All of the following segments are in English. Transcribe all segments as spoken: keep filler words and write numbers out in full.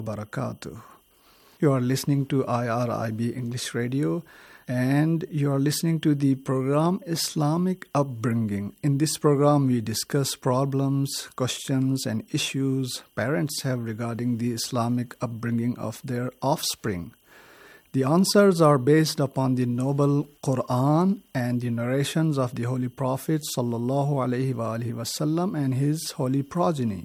Barakatuh. You are listening to I R I B English Radio and you are listening to the program Islamic Upbringing. In this program, we discuss problems, questions and issues parents have regarding the Islamic upbringing of their offspring. The answers are based upon the noble Quran and the narrations of the Holy Prophet sallallahu alaihi wasallam and his holy progeny.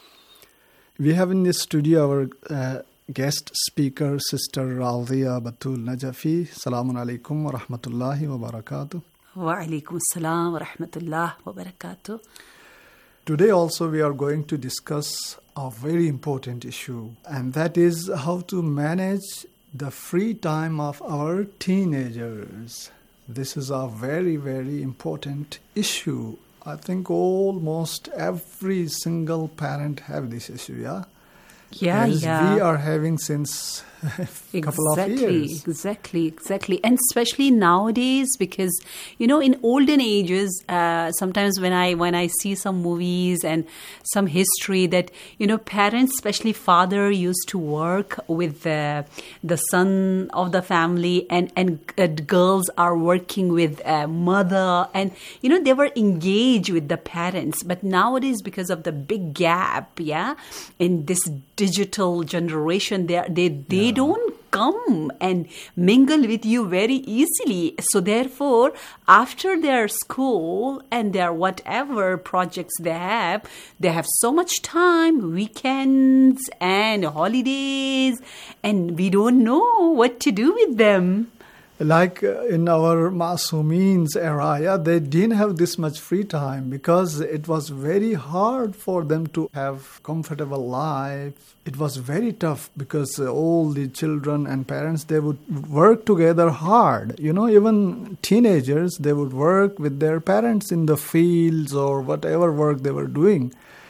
We have in this studio our uh, guest speaker, Sister Radhiya Batul Najafi. Assalamu alaikum wa rahmatullahi wa barakatuh. Wa alaikum assalam wa rahmatullahi wa barakatuh. Today also we are going to discuss a very important issue, and that is how to manage the free time of our teenagers. This is a very, very important issue. I think almost every single parent have this issue, yeah? Yeah, As yeah. we are having since a couple exactly, of years. Exactly, exactly. And especially nowadays, because, you know, in olden ages, uh, sometimes when I when I see some movies and some history that, you know, parents, especially father, used to work with the, the son of the family, and, and uh, girls are working with uh, mother. And, you know, they were engaged with the parents. But nowadays, because of the big gap, yeah, in this digital generation, they, are, they, they Yeah. don't come and mingle with you very easily. So therefore, after their school and their whatever projects they have, they have so much time, weekends and holidays, and we don't know what to do with them. Like uh, in our Masumeen's era, yeah, they didn't have this much free time because it was very hard for them to have comfortable life. It was very tough because uh, all the children and parents, they would work together hard. You know, even teenagers, they would work with their parents in the fields or whatever work they were doing.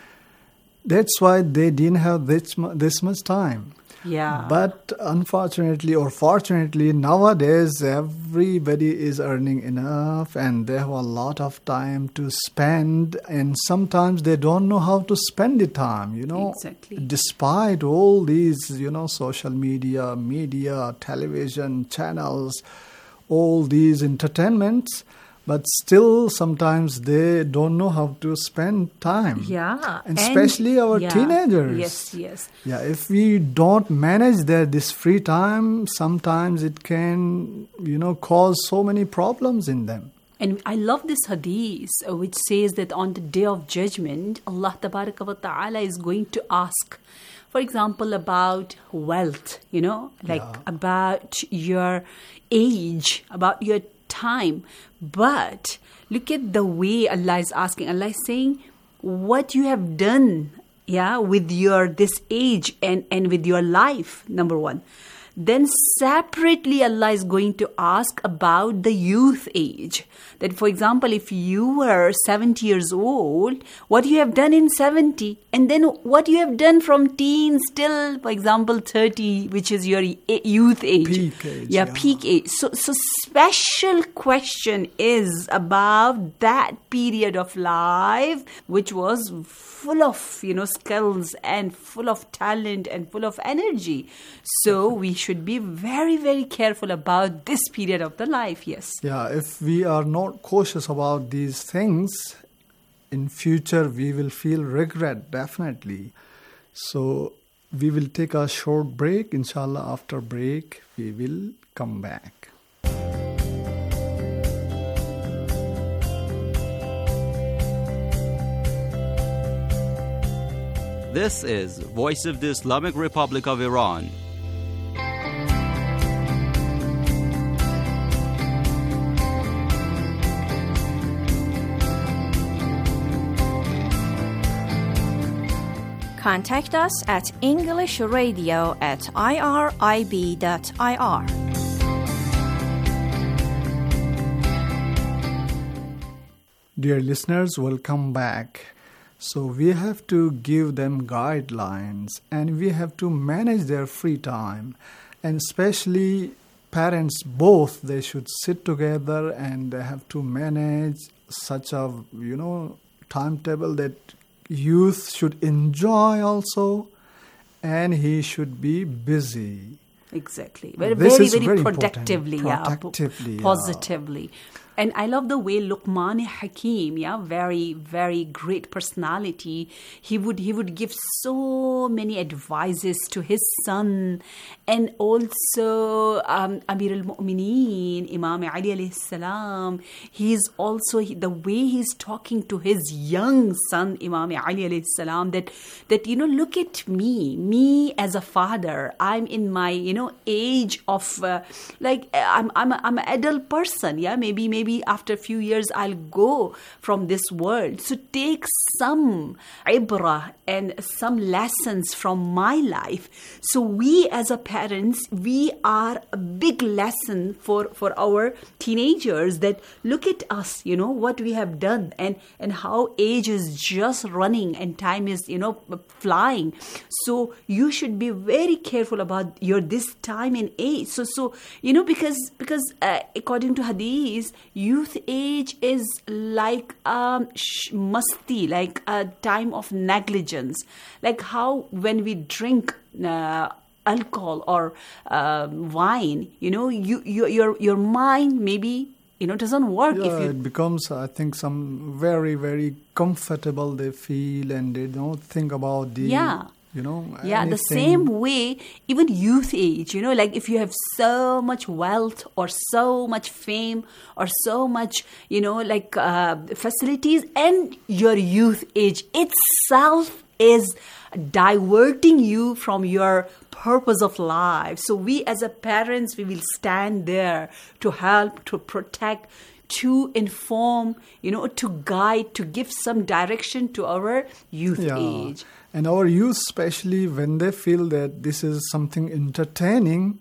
That's why they didn't have this, mu- this much time. Yeah. But unfortunately or fortunately, nowadays everybody is earning enough and they have a lot of time to spend, and sometimes they don't know how to spend the time, you know. Exactly. Despite all these, you know, social media, media, television channels, all these entertainments, but still sometimes they don't know how to spend time. Yeah. And especially our yeah. teenagers. Yes, yes. Yeah, if we don't manage their this free time, sometimes it can, you know, cause so many problems in them. And I love this hadith, uh, which says that on the day of judgment, Allah Tabaraka wa Ta'ala is going to ask, for example, about wealth, you know, like Yeah. about your age, about your time. But look at the way Allah is asking. Allah is saying, what you have done, yeah, with your this age and, and with your life, number one. Then separately, Allah is going to ask about the youth age. That, for example, if you were seventy years old, what you have done in seventy, and then what you have done from teens till, for example, thirty, which is your youth age. Peak age, Yeah, yeah. peak age. So, so special question is about that period of life, which was full of, you know, skills and full of talent and full of energy. So we should be very, very careful about this period of the life, yes. Yeah, if we are not cautious about these things, in future we will feel regret, definitely. So we will take a short break. Inshallah, after break, we will come back. This is Voice of the Islamic Republic of Iran. Contact us at englishradio at irib dot ir. Dear listeners, welcome back. So we have to give them guidelines and we have to manage their free time. And especially parents, both, they should sit together and they have to manage such a, you know, timetable that youth should enjoy also and he should be busy. Exactly. Very, This very, is very, very productively, important. yeah, Productively, yeah. positively. And I love the way Luqman Hakim, yeah, very, very great personality. He would he would give so many advices to his son, and also um, Amir al-Mu'mineen, Imam Ali alayhi salam. He's also he, the way he's talking to his young son, Imam Ali alayhi salam. That that you know, look at me, me as a father. I'm in my you know age of uh, like I'm I'm a, I'm an adult person. Yeah, maybe maybe. Maybe after a few years I'll go from this world. So take some ibrah and some lessons from my life. So we as a parents, we are a big lesson for, for our teenagers, that look at us, you know, what we have done, and, and how age is just running and time is, you know, flying. So you should be very careful about your this time and age. So, so you know, because, because uh, according to Hadith, youth age is like um, sh- musti, like a time of negligence. Like how when we drink uh, alcohol or uh, wine, you know, you, you your your mind maybe you know doesn't work. Yeah, if you it becomes, I think, some very very comfortable they feel, and they don't think about the yeah. You know, yeah, anything. the same way, even youth age, you know, like if you have so much wealth or so much fame or so much, you know, like uh, facilities, and your youth age itself is diverting you from your purpose of life. So we as a parents, we will stand there to help, to protect, to inform, you know, to guide, to give some direction to our youth Yeah. age. And our youth, especially when they feel that this is something entertaining,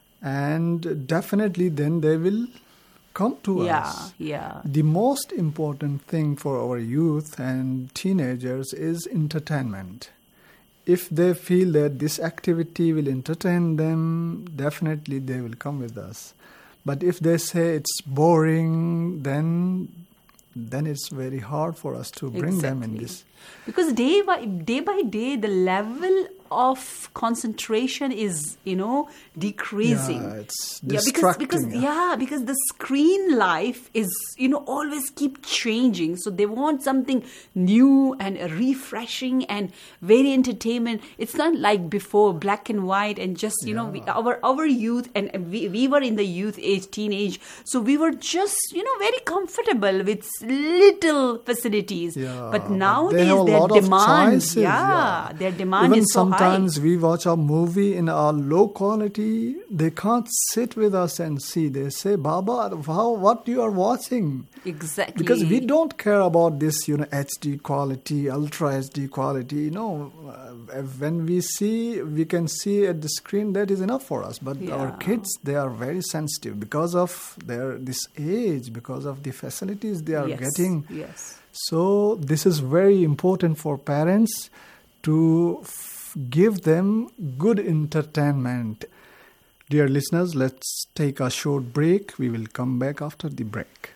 and definitely then they will come to Yeah, us. yeah. The most important thing for our youth and teenagers is entertainment. If they feel that this activity will entertain them, definitely they will come with us. But if they say it's boring, then then it's very hard for us to bring them in Exactly. this. Because day by day by day, the level of concentration is, you know, decreasing. Yeah, it's Yeah, because distracting. because yeah, because the screen life is, you know, always keep changing. So they want something new and refreshing and very entertainment. It's not like before, black and white, and just you know, we, our our youth, and we, we were in the youth age, teenage. So we were just you know very comfortable with little facilities. Yeah, but but nowadays they have a their lot of demand, choices, yeah, yeah. their demand Even is so high. sometimes we watch a movie in a low quality, they can't sit with us and see. They say, Baba, how, what you are watching? Exactly. Because we don't care about this, you know, H D quality, ultra H D quality. You know, uh, when we see, we can see at the screen, that is enough for us. But our Yeah. kids, they are very sensitive because of their this age, because of the facilities they are yes, getting. Yes. So this is very important for parents to f- give them good entertainment. Dear listeners, let's take a short break. We will come back after the break.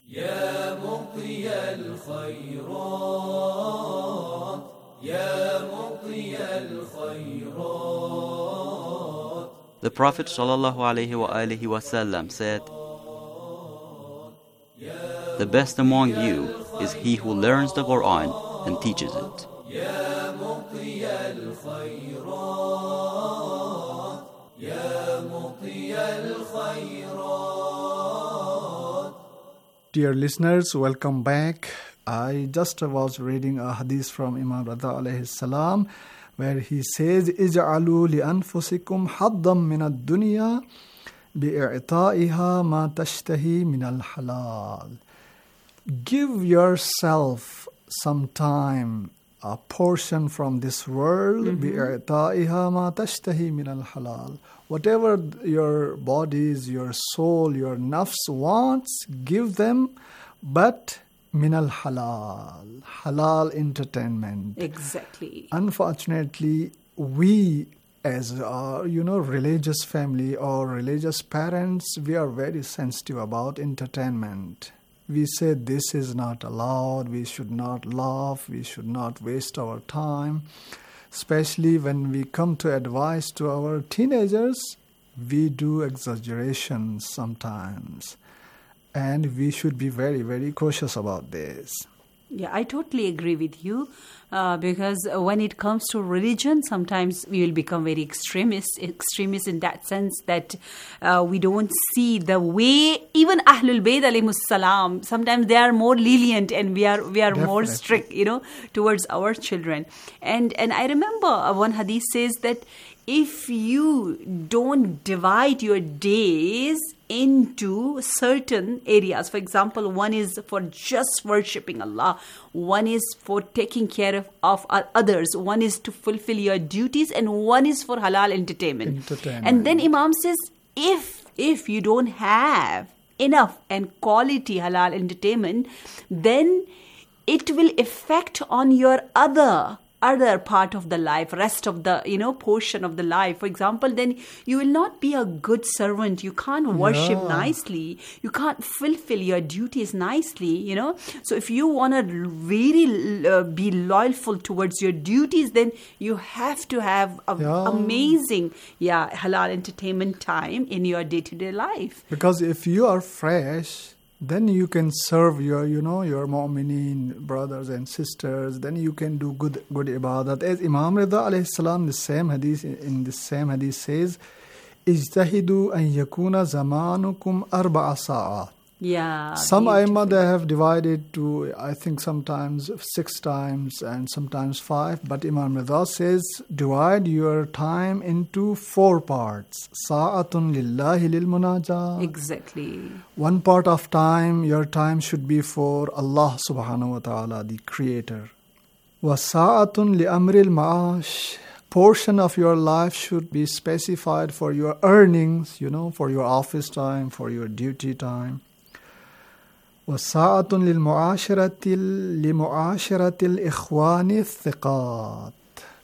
يا مطي الخيرات يا مطي الخيرات. The Prophet sallallahu alaihi wa alihi wasallam said, "The best among you is he who learns the Quran and teaches it." يا مطي الخيرات يا مطي الخيرات. Dear listeners, welcome back. I just was reading a hadith from Imam Rada alayhi salam, where he says, اجعلوا لأنفسكم حظا من الدنيا بإعطائها ما تشتهي من الحلال. Give yourself some time, a portion from this world, بإعطائها ما تشتهي من الحلال. Whatever your bodies, your soul, your nafs wants, give them, but min al halal, halal entertainment. Exactly. Unfortunately, we as a, you know, religious family or religious parents, we are very sensitive about entertainment. We say this is not allowed, we should not laugh, we should not waste our time. especially when we come to advice to our teenagers, we do exaggerations sometimes. And we should be very, very cautious about this. Yeah, I totally agree with you uh, because when it comes to religion, sometimes we will become very extremist, extremist in that sense that uh, we don't see the way, even Ahlul Bayt alayhimus salam, sometimes they are more lenient and we are we are more Definitely. strict, you know, towards our children. And, and I remember uh, one hadith says that if you don't divide your days into certain areas, for example, one is for just worshipping Allah, one is for taking care of, of others, one is to fulfill your duties, and one is for halal entertainment. Entertainment. And then Imam says, if if you don't have enough and quality halal entertainment, then it will affect on your other other part of the life, rest of the, you know, portion of the life. For example, then you will not be a good servant. You can't worship Yeah. nicely. You can't fulfill your duties nicely, you know. So if you want to really uh, be loyal towards your duties, then you have to have a Yeah. amazing, yeah, halal entertainment time in your day-to-day life. Because if you are fresh, then you can serve your, you know, your mu'mineen brothers and sisters. Then you can do good, good ibadat. As Imam Rida alayhi salam, the same hadith, in the same hadith says, "Ijtahidu an yakuna zamanukum arba'a sa'at." Yeah. Some beautiful. Aimma, they have divided to, I think, sometimes six times and sometimes five. But Imam Rida says, divide your time into four parts. Sa'atun lillahi lil munajat. Exactly. One part of time, your time should be for Allah subhanahu wa ta'ala, the Creator. Wa sa'atun li amril ma'ash. Portion of your life should be specified for your earnings, you know, for your office time, for your duty time. وساعة للمعاشرة لمعاشرة الإخوان الثقات.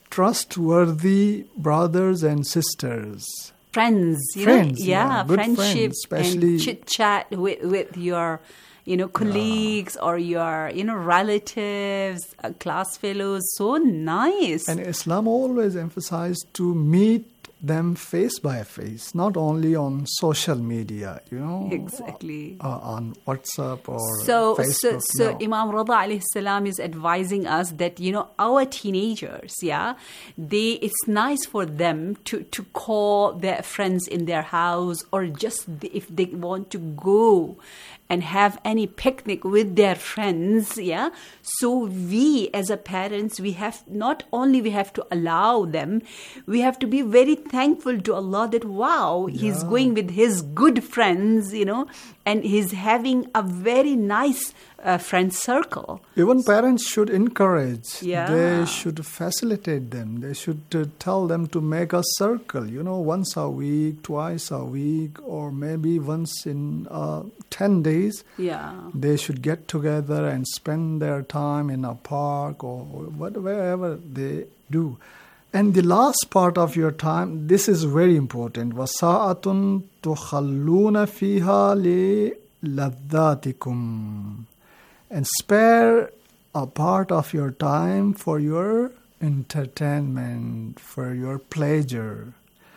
Trustworthy brothers and sisters. Friends, you Friends, know, yeah, yeah, good friendship friends, especially- and chit chat with, with your, you know, colleagues or your, you know, relatives, uh, class fellows. So nice. And Islam always emphasized to meet them face by face, not only on social media, you know, Exactly. uh, on WhatsApp or So, Facebook. so, so no. Imam Rida alayhi salam is advising us that, you know, our teenagers, yeah, they, it's nice for them to, to call their friends in their house, or just if they want to go and have any picnic with their friends, yeah. So we as a parents, we have not only we have to allow them, we have to be very thankful to Allah that, wow, he's going with his good friends, you know, and he's having a very nice uh, friend circle. Even parents should encourage. Yeah. They should facilitate them. They should uh, tell them to make a circle, you know, once a week, twice a week, or maybe once in uh, ten days. Yeah. They should get together and spend their time in a park or what- wherever they do. And the last part of your time, this is very important. وَسَاعَةٌ تُخَلُّونَ فِيهَا لِلَذَّاتِكُمْ. And spare a part of your time for your entertainment, for your pleasure.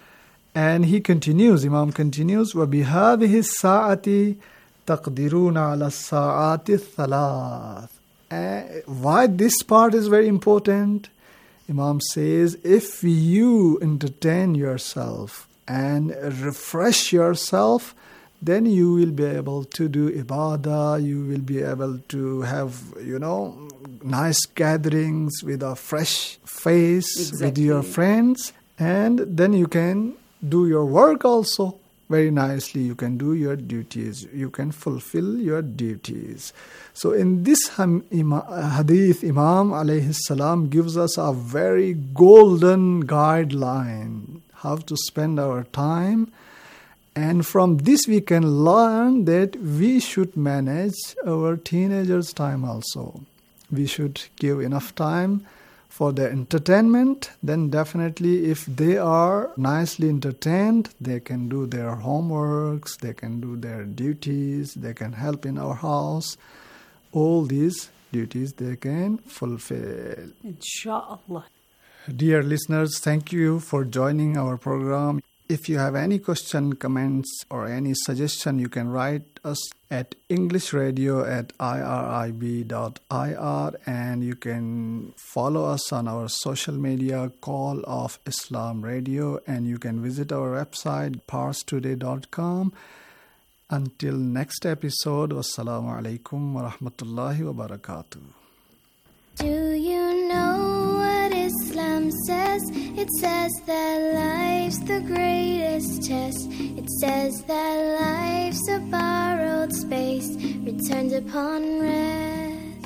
And he continues, Imam continues, وَبِهَذِهِ السَّاعَةِ تَقْدِرُونَ عَلَى السَّاعَاتِ الثَّلَاثِ. And why this part is very important? Imam says, if you entertain yourself and refresh yourself, then you will be able to do ibadah, you will be able to have, you know, nice gatherings with a fresh face, with your Exactly. friends, and then you can do your work also very nicely. You can do your duties, you can fulfill your duties. So in this ham- ima- hadith, Imam alayhi salam gives us a very golden guideline how to spend our time. And from this we can learn that we should manage our teenagers' time also. We should give enough time for their entertainment. Then definitely if they are nicely entertained, they can do their homeworks, they can do their duties, they can help in our house. All these duties they can fulfill. Inshallah. Dear listeners, thank you for joining our program. If you have any question, comments, or any suggestion, you can write us at englishradio at irib dot ir, and you can follow us on our social media, Call of Islam Radio, and you can visit our website, parstoday dot com. Until next episode, wassalamu alaikum wa rahmatullahi wa barakatuh. Do you know what Islam says? It says that life's the greatest test. It says that life's a borrowed space, returned upon rest.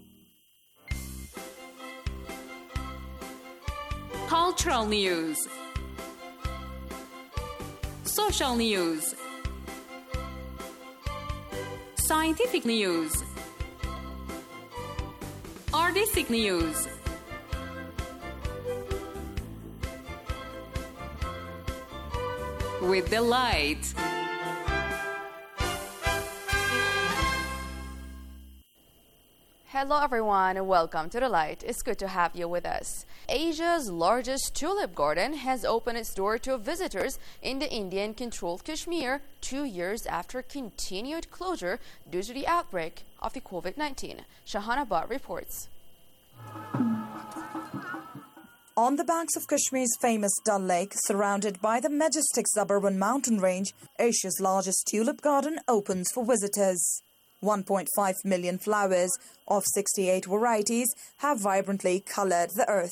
Cultural news, social news, scientific news, artistic news. With the light. Hello everyone and welcome to The Light. It's good to have you with us. Asia's largest tulip garden has opened its door to visitors in the Indian-controlled Kashmir two years after continued closure due to the outbreak of the COVID nineteen. Shahana Bhatt reports. On the banks of Kashmir's famous Dal Lake, surrounded by the majestic Zabarwan mountain range, Asia's largest tulip garden opens for visitors. one point five million flowers of sixty-eight varieties have vibrantly colored the earth.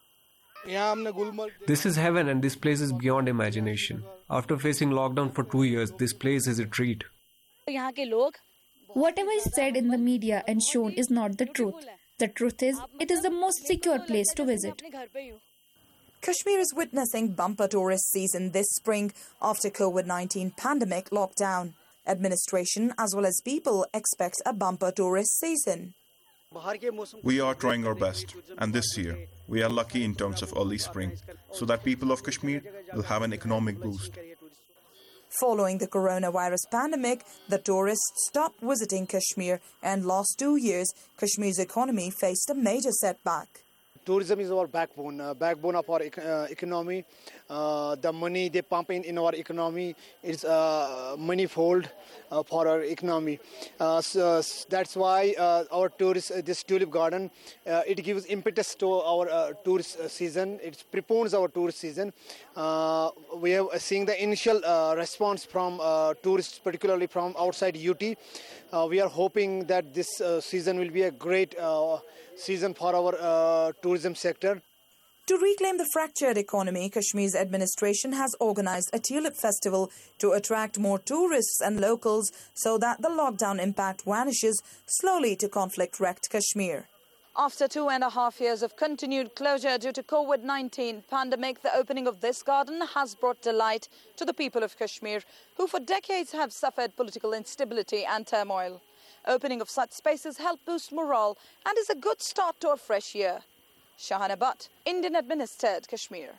This is heaven, and this place is beyond imagination. After facing lockdown for two years, this place is a treat. Whatever is said in the media and shown is not the truth. The truth is, it is the most secure place to visit. Kashmir is witnessing bumper tourist season this spring after COVID nineteen pandemic lockdown. Administration as well as people expect a bumper tourist season. We are trying our best, and this year we are lucky in terms of early spring, so that people of Kashmir will have an economic boost. Following the coronavirus pandemic, the tourists stopped visiting Kashmir, and last two years, Kashmir's economy faced a major setback. Tourism is our backbone, uh, backbone of our uh, economy. Uh, the money they pump in in our economy is uh, manifold uh, for our economy. Uh, so that's why uh, our tourist, uh, this tulip garden, uh, it gives impetus to our uh, tourist season. It prepones our tourist season. Uh, we are seeing the initial uh, response from uh, tourists, particularly from outside U T. Uh, we are hoping that this uh, season will be a great uh, season for our uh, tourism sector. To reclaim the fractured economy, Kashmir's administration has organized a tulip festival to attract more tourists and locals so that the lockdown impact vanishes slowly to conflict-wrecked Kashmir. After two and a half years of continued closure due to COVID nineteen pandemic, the opening of this garden has brought delight to the people of Kashmir, who for decades have suffered political instability and turmoil. Opening of such spaces help boost morale and is a good start to a fresh year. Shahana Bhatt, Indian-administered Kashmir.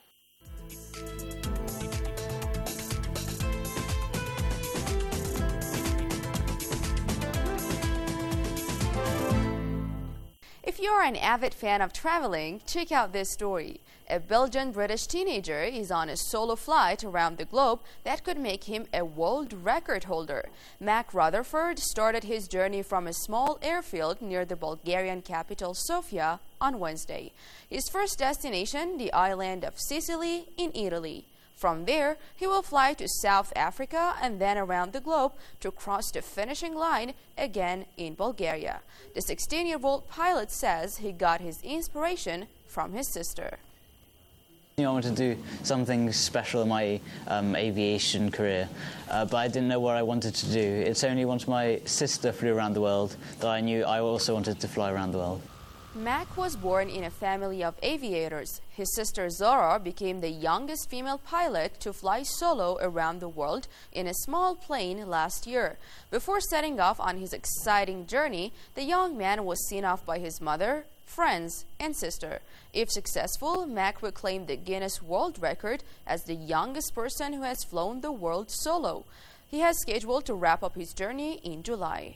If you're an avid fan of traveling, check out this story. A Belgian-British teenager is on a solo flight around the globe that could make him a world record holder. Mac Rutherford started his journey from a small airfield near the Bulgarian capital Sofia on Wednesday. His first destination, the island of Sicily in Italy. From there, he will fly to South Africa and then around the globe to cross the finishing line again in Bulgaria. The sixteen-year-old pilot says he got his inspiration from his sister. I wanted to do something special in my um, aviation career, uh, but I didn't know what I wanted to do. It's only once my sister flew around the world that I knew I also wanted to fly around the world. Mac was born in a family of aviators. His sister Zora became the youngest female pilot to fly solo around the world in a small plane last year. Before setting off on his exciting journey, the young man was seen off by his mother, friends, and sister. If successful, Mac will claim the Guinness World Record as the youngest person who has flown the world solo. He has scheduled to wrap up his journey in July.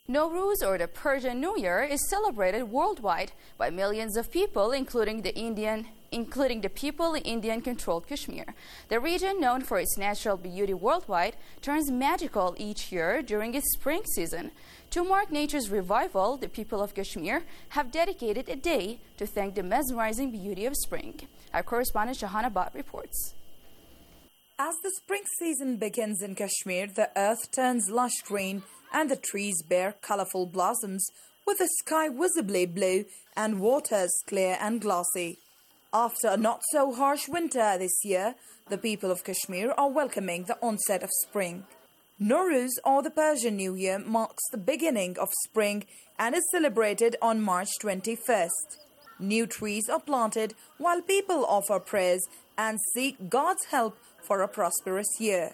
Nowruz, or the Persian New Year, is celebrated worldwide by millions of people, including the Indian, including the people in Indian-controlled Kashmir. The region, known for its natural beauty worldwide, turns magical each year during its spring season. To mark nature's revival, the people of Kashmir have dedicated a day to thank the mesmerizing beauty of spring. Our correspondent Shahana Bhatt reports. As the spring season begins in Kashmir, the earth turns lush green and the trees bear colorful blossoms, with the sky visibly blue and waters clear and glassy. After a not-so-harsh winter this year, the people of Kashmir are welcoming the onset of spring. Nowruz, or the Persian New Year, marks the beginning of spring and is celebrated on March twenty-first. New trees are planted while people offer prayers and seek God's help for a prosperous year.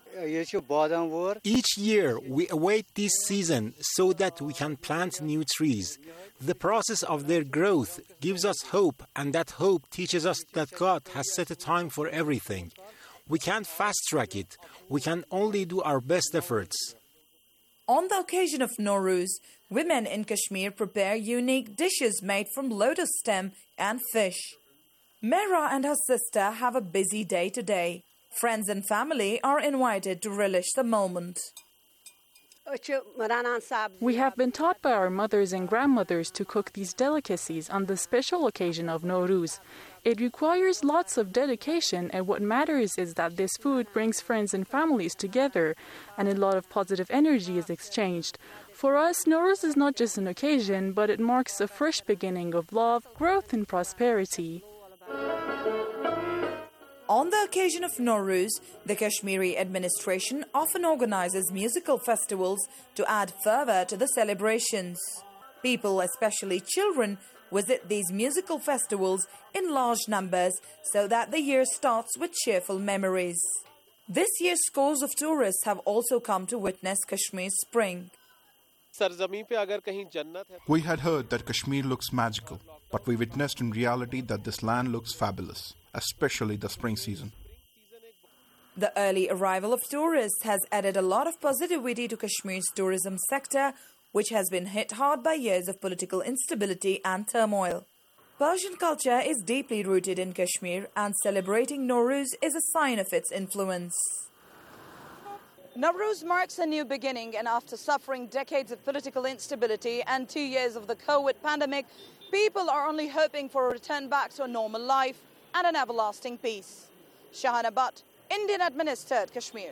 Each year we await this season so that we can plant new trees. The process of their growth gives us hope, and that hope teaches us that God has set a time for everything. We can't fast-track it. We can only do our best efforts. On the occasion of Nowruz, women in Kashmir prepare unique dishes made from lotus stem and fish. Mehra and her sister have a busy day today. Friends and family are invited to relish the moment. We have been taught by our mothers and grandmothers to cook these delicacies on the special occasion of Nowruz. It requires lots of dedication, and what matters is that this food brings friends and families together, and a lot of positive energy is exchanged. For us, Nowruz is not just an occasion, but it marks a fresh beginning of love, growth, and prosperity. On the occasion of Nowruz, the Kashmiri administration often organizes musical festivals to add fervor to the celebrations. People, especially children, visit these musical festivals in large numbers so that the year starts with cheerful memories. This year, scores of tourists have also come to witness Kashmir's spring. We had heard that Kashmir looks magical, but we witnessed in reality that this land looks fabulous, especially the spring season. The early arrival of tourists has added a lot of positivity to Kashmir's tourism sector, which has been hit hard by years of political instability and turmoil. Persian culture is deeply rooted in Kashmir, and celebrating Nowruz is a sign of its influence. Nowruz marks a new beginning, and after suffering decades of political instability and two years of the COVID pandemic, people are only hoping for a return back to a normal life and an everlasting peace. Shahana Bhatt, Indian-administered Kashmir.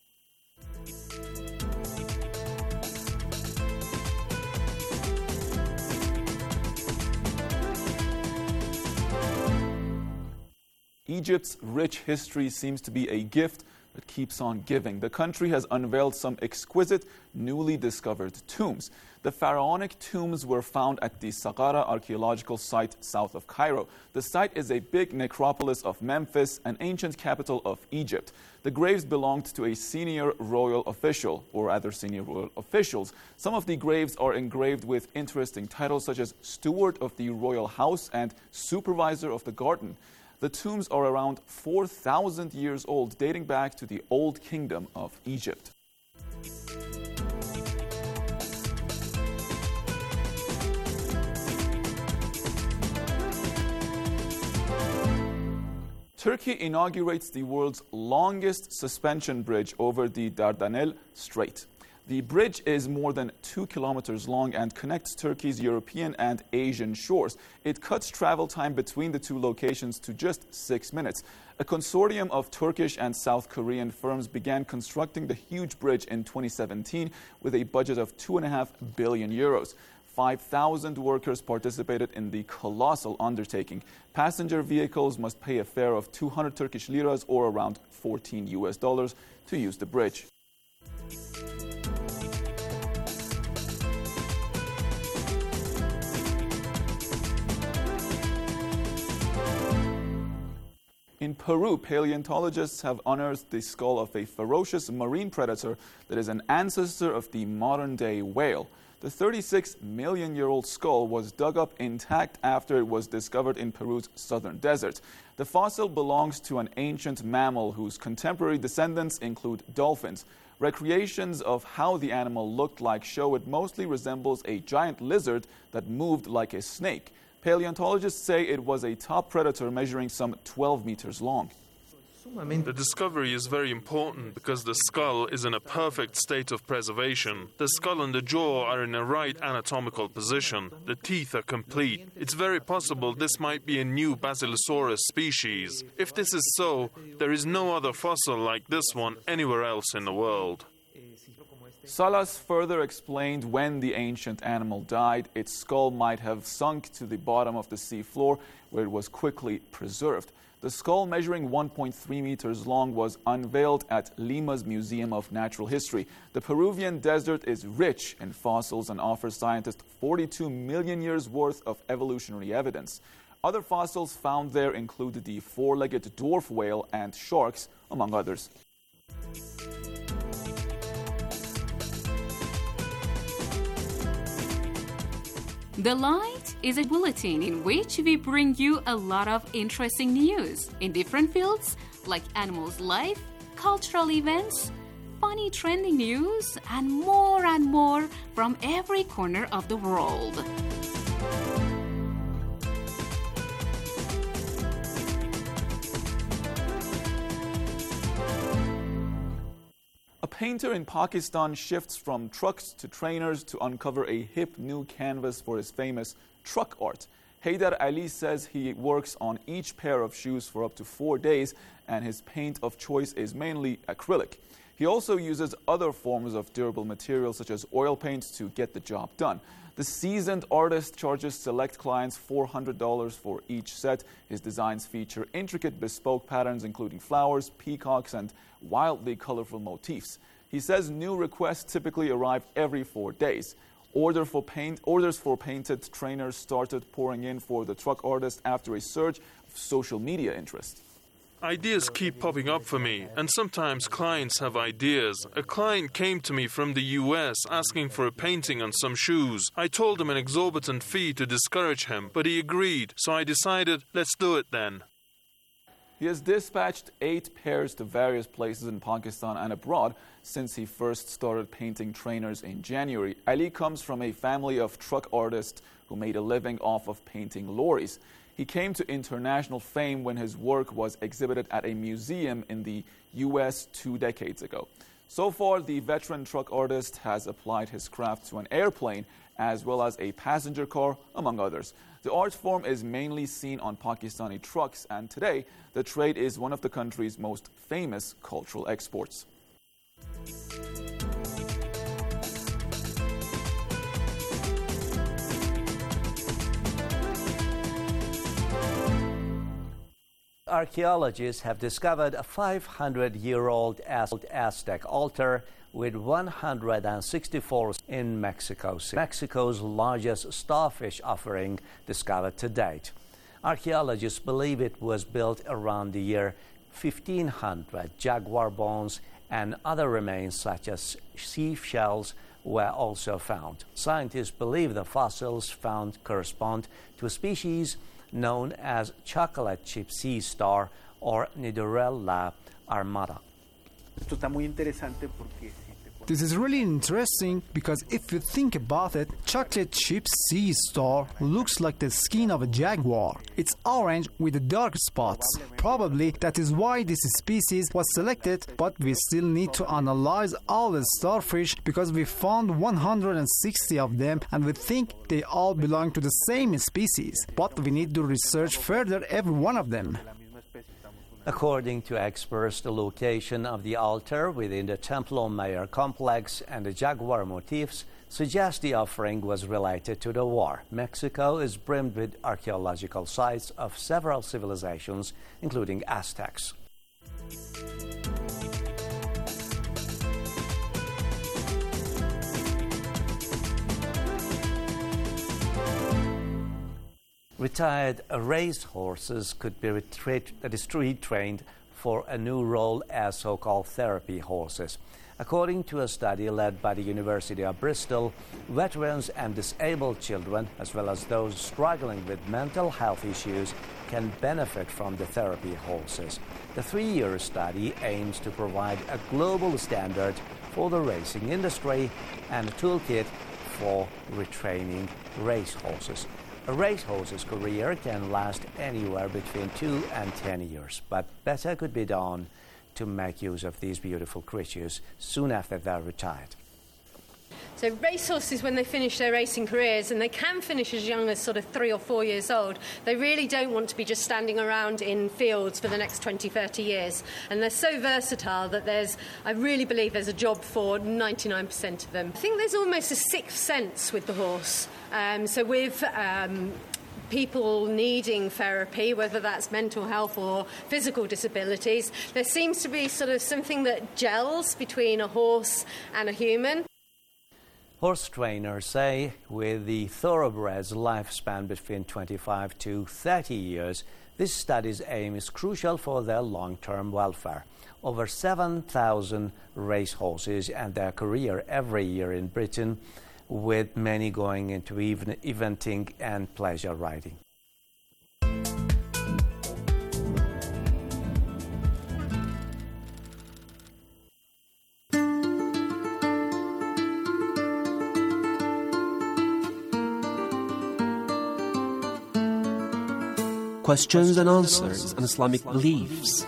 Egypt's rich history seems to be a gift that keeps on giving. The country has unveiled some exquisite, newly discovered tombs. The pharaonic tombs were found at the Saqqara archaeological site south of Cairo. The site is a big necropolis of Memphis, an ancient capital of Egypt. The graves belonged to a senior royal official, or rather senior royal officials. Some of the graves are engraved with interesting titles such as Steward of the Royal House and Supervisor of the Garden. The tombs are around four thousand years old, dating back to the Old Kingdom of Egypt. Turkey inaugurates the world's longest suspension bridge over the Dardanelles Strait. The bridge is more than two kilometers long and connects Turkey's European and Asian shores. It cuts travel time between the two locations to just six minutes. A consortium of Turkish and South Korean firms began constructing the huge bridge in twenty seventeen with a budget of two point five billion euros. five thousand workers participated in the colossal undertaking. Passenger vehicles must pay a fare of two hundred Turkish liras, or around fourteen U S dollars, to use the bridge. In Peru, paleontologists have unearthed the skull of a ferocious marine predator that is an ancestor of the modern-day whale. The thirty-six million year old skull was dug up intact after it was discovered in Peru's southern desert. The fossil belongs to an ancient mammal whose contemporary descendants include dolphins. Recreations of how the animal looked like show it mostly resembles a giant lizard that moved like a snake. Paleontologists say it was a top predator measuring some twelve meters long. The discovery is very important because the skull is in a perfect state of preservation. The skull and the jaw are in a right anatomical position. The teeth are complete. It's very possible this might be a new Basilosaurus species. If this is so, there is no other fossil like this one anywhere else in the world. Salas further explained when the ancient animal died, its skull might have sunk to the bottom of the sea floor, where it was quickly preserved. The skull, measuring one point three meters long, was unveiled at Lima's Museum of Natural History. The Peruvian desert is rich in fossils and offers scientists forty-two million years worth of evolutionary evidence. Other fossils found there include the four-legged dwarf whale and sharks, among others. The Light is a bulletin in which we bring you a lot of interesting news in different fields like animals' life, cultural events, funny trending news, and more and more from every corner of the world. A painter in Pakistan shifts from trucks to trainers to uncover a hip new canvas for his famous truck art. Haydar Ali says he works on each pair of shoes for up to four days, and his paint of choice is mainly acrylic. He also uses other forms of durable materials such as oil paints to get the job done. The seasoned artist charges select clients four hundred dollars for each set. His designs feature intricate bespoke patterns including flowers, peacocks, and wildly colorful motifs. He says new requests typically arrive every four days. Order for paint, orders for painted trainers started pouring in for the truck artist after a surge of social media interest. Ideas keep popping up for me, and sometimes clients have ideas. A client came to me from the U S asking for a painting on some shoes. I told him an exorbitant fee to discourage him, but he agreed, so I decided, let's do it then. He has dispatched eight pairs to various places in Pakistan and abroad since he first started painting trainers in January. Ali comes from a family of truck artists who made a living off of painting lorries. He came to international fame when his work was exhibited at a museum in the U S two decades ago. So far, the veteran truck artist has applied his craft to an airplane as well as a passenger car, among others. The art form is mainly seen on Pakistani trucks, and today the trade is one of the country's most famous cultural exports. Archaeologists have discovered a five hundred year old Aztec altar with one hundred sixty-four in Mexico City, Mexico's largest starfish offering discovered to date. Archaeologists believe it was built around the year fifteen hundred. Jaguar bones and other remains such as sea shells were also found. Scientists believe the fossils found correspond to a species known as chocolate chip sea star or Nidorella armata. This is really interesting because if you think about it, chocolate chip sea star looks like the skin of a jaguar. It's orange with dark spots. Probably that is why this species was selected, but we still need to analyze all the starfish because we found one hundred sixty of them and we think they all belong to the same species. But we need to research further every one of them. According to experts, the location of the altar within the Templo Mayor complex and the jaguar motifs suggest the offering was related to the war. Mexico is brimmed with archaeological sites of several civilizations, including Aztecs. Retired race horses could be retrained for a new role as so-called therapy horses. According to a study led by the University of Bristol, veterans and disabled children, as well as those struggling with mental health issues, can benefit from the therapy horses. The three-year study aims to provide a global standard for the racing industry and a toolkit for retraining racehorses. A racehorse's career can last anywhere between two and ten years, but better could be done to make use of these beautiful creatures soon after they're retired. So racehorses, when they finish their racing careers, and they can finish as young as sort of three or four years old, they really don't want to be just standing around in fields for the next twenty, thirty years. And they're so versatile that there's, I really believe there's a job for ninety-nine percent of them. I think there's almost a sixth sense with the horse. Um, so with um, people needing therapy, whether that's mental health or physical disabilities, there seems to be sort of something that gels between a horse and a human. Horse trainers say with the thoroughbred's lifespan between twenty-five to thirty years, this study's aim is crucial for their long-term welfare. Over seven thousand racehorses end their career every year in Britain, with many going into even eventing and pleasure riding. Questions and answers on Islamic beliefs.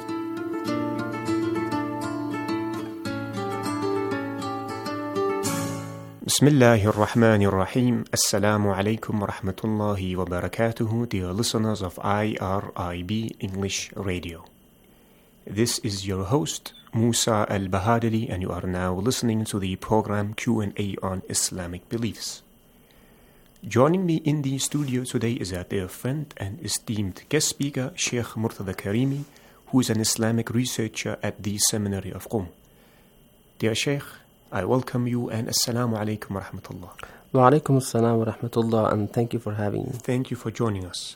Bismillahir Rahmanir Rahim. Assalamu alaikum wa rahmatullahi wa barakatuhu, dear listeners of I R I B English Radio. This is your host, Musa Al-Bahadali, and you are now listening to the program Q and A on Islamic beliefs. Joining me in the studio today is our dear friend and esteemed guest speaker, Sheikh Murtada Karimi, who is an Islamic researcher at the Seminary of Qom. Dear Sheikh, I welcome you and Assalamu alaikum wa rahmatullah. Wa alaikum assalam wa rahmatullah, and thank you for having me. Thank you for joining us.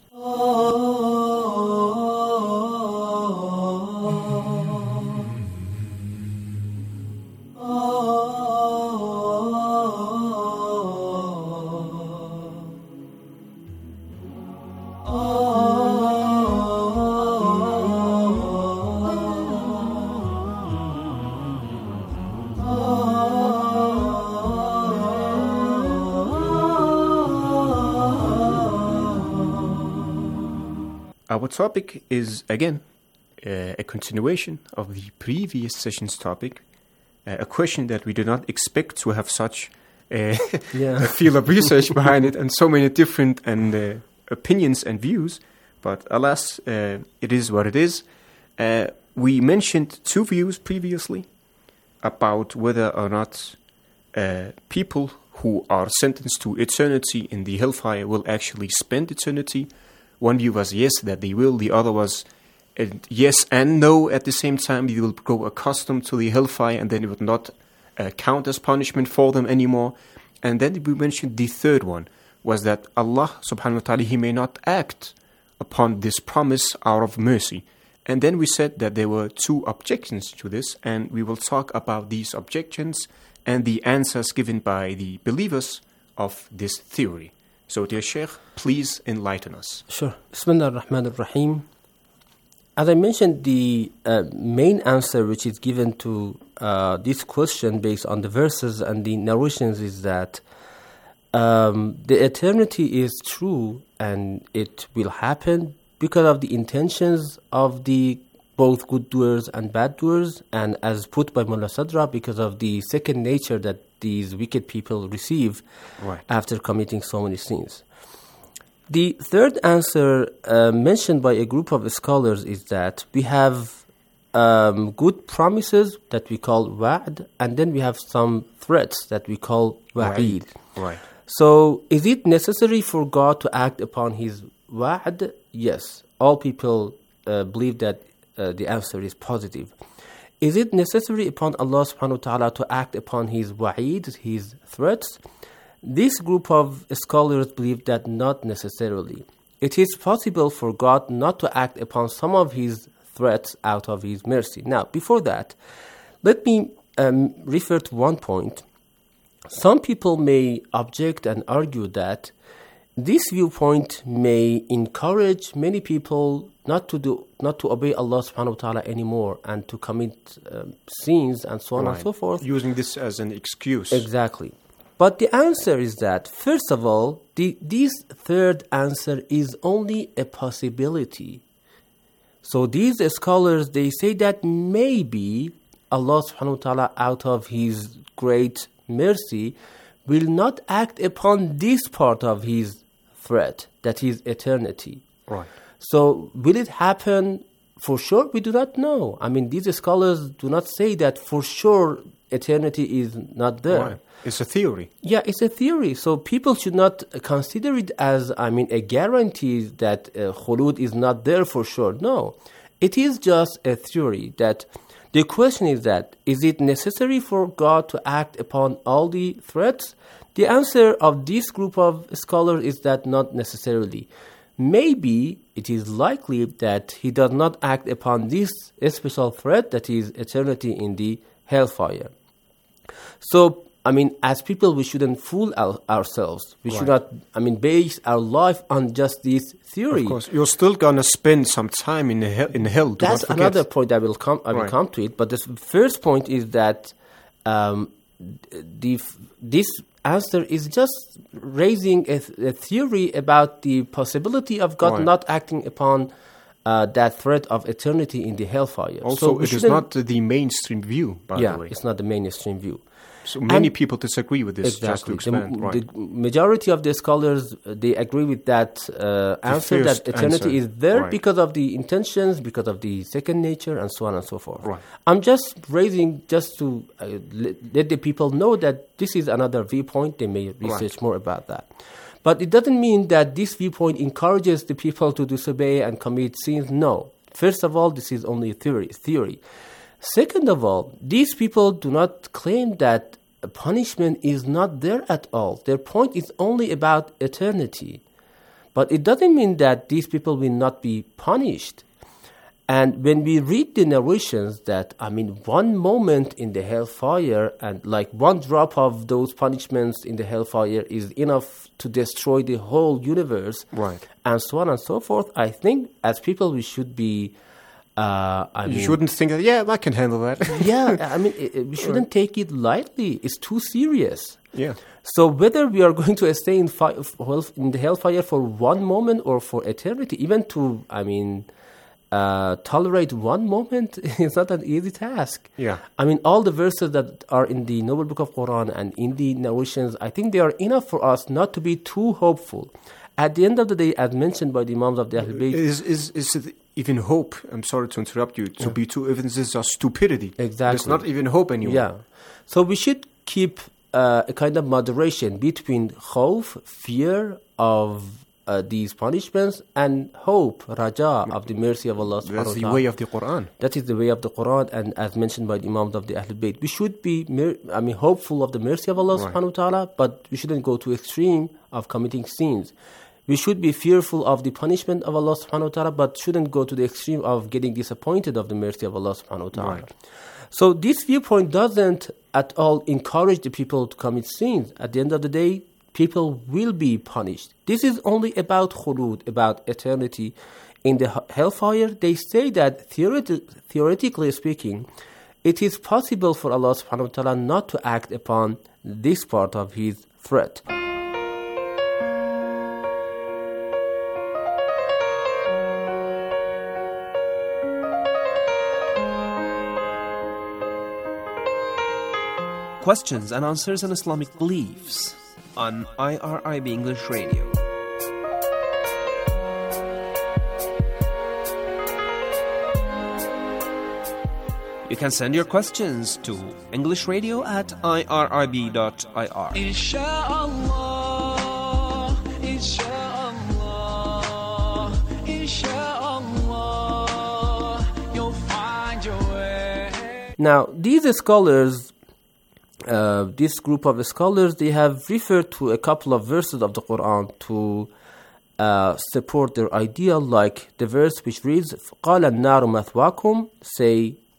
Our topic is, again, uh, a continuation of the previous session's topic, uh, a question that we do not expect to have such uh, Yeah. a field of research behind it and so many different and uh, opinions and views, but alas, uh, it is what it is. Uh, we mentioned two views previously about whether or not uh, people who are sentenced to eternity in the hellfire will actually spend eternity. One view was yes, that they will. The other was uh, yes and no at the same time. They will grow accustomed to the hellfire and then it would not uh, count as punishment for them anymore. And then we mentioned the third one, was that Allah subhanahu wa ta'ala, He may not act upon this promise out of mercy. And then we said that there were two objections to this, and we will talk about these objections and the answers given by the believers of this theory. So, dear Sheikh, please enlighten us. Sure. Bismillah ar-Rahman ar-Rahim. As I mentioned, the uh, main answer which is given to uh, this question based on the verses and the narrations is that um, the eternity is true and it will happen because of the intentions of the both good doers and bad doers, and as put by Mullah Sadra, because of the second nature that these wicked people receive Right. after committing so many sins. The third answer uh, mentioned by a group of scholars is that we have um, good promises that we call wa'd, and then we have some threats that we call wa'id. Right. So is it necessary for God to act upon His wa'd? Yes. All people uh, believe that uh, the answer is positive. Is it necessary upon Allah subhanahu wa ta'ala to act upon His wa'id, His threats? This group of scholars believe that not necessarily. It is possible for God not to act upon some of His threats out of His mercy. Now, before that, let me um, refer to one point. Some people may object and argue that this viewpoint may encourage many people not to do, not to obey Allah subhanahu wa ta'ala anymore and to commit um, sins and so on right. and so forth. Using this as an excuse. Exactly. But the answer is that, first of all, the, this third answer is only a possibility. So these scholars, they say that maybe Allah subhanahu wa ta'ala, out of His great mercy, will not act upon this part of His threat, that is eternity. Right. So will it happen for sure? We do not know. I mean, these scholars do not say that for sure eternity is not there. Right. It's a theory. Yeah, it's a theory. So people should not consider it as, I mean, a guarantee that uh, khulud is not there for sure. No, it is just a theory. That the question is that, is it necessary for God to act upon all the threats? The answer of this group of scholars is that not necessarily. Maybe it is likely that He does not act upon this special threat, that is eternity in the hellfire. So, I mean, as people, we shouldn't fool our, ourselves. We right. should not, I mean, base our life on just this theory. Of course, you're still gonna spend some time in the hell. In hell. Do That's not another point I will come. I will right. come to it. But the first point is that um, the this answer is just raising a, a theory about the possibility of God right. not acting upon uh, that threat of eternity in the hellfire. Also, so it is not the mainstream view. By yeah, the way, it's not the mainstream view. So many and people disagree with this. Exactly. Just to expand, the, right. the majority of the scholars, they agree with that uh, answer, that eternity answer. is there right. because of the intentions, because of the second nature, and so on and so forth. Right. I'm just raising, just to uh, let, let the people know that this is another viewpoint. They may research right. more about that. But it doesn't mean that this viewpoint encourages the people to disobey and commit sins. No. First of all, this is only a theory. theory. Second of all, these people do not claim that punishment is not there at all. Their point is only about eternity. But it doesn't mean that these people will not be punished. And when we read the narrations that, I mean, one moment in the hellfire and like one drop of those punishments in the hellfire is enough to destroy the whole universe, right. and so on and so forth, I think as people we should be Uh, I you mean, shouldn't think that, yeah, I can handle that. yeah, I mean, it, it, we shouldn't take it lightly. It's too serious. Yeah. So whether we are going to stay in, fi- in the hellfire for one moment or for eternity, even to, I mean, uh, tolerate one moment is not an easy task. Yeah. I mean, all the verses that are in the Noble Book of Quran and in the narrations, I think they are enough for us not to be too hopeful. At the end of the day, as mentioned by the Imams of the Ahlul Bayt, is is is it even hope? I'm sorry to interrupt you. To yeah. be too evidences of stupidity. Exactly. It's not even hope anymore. Yeah. So we should keep uh, a kind of moderation between khawf, fear of uh, these punishments, and hope, raja, of the mercy of Allah subhanahu wa ta'ala. That's the way of the Quran. That is the way of the Quran, and as mentioned by the Imams of the Ahlul Bayt, we should be, mer- I mean, hopeful of the mercy of Allah right. subhanahu wa ta'ala, but we shouldn't go to extreme of committing sins. We should be fearful of the punishment of Allah subhanahu wa ta'ala, but shouldn't go to the extreme of getting disappointed of the mercy of Allah subhanahu wa ta'ala. Right. So this viewpoint doesn't at all encourage the people to commit sins. At the end of the day, people will be punished. This is only about khulud, about eternity. In the hellfire, they say that theoreti- theoretically speaking, it is possible for Allah subhanahu wa ta'ala not to act upon this part of His threat. Questions and answers on Islamic beliefs on I R I B English Radio. You can send your questions to englishradio at I R I B dot I R. Insha'Allah, Insha'Allah, Insha'Allah, you'll find your way. Now, these scholars Uh, this group of scholars, they have referred to a couple of verses of the Quran to uh, support their idea, like the verse which reads, قَالَ النَّارُ مَثْوَاكُمْ, say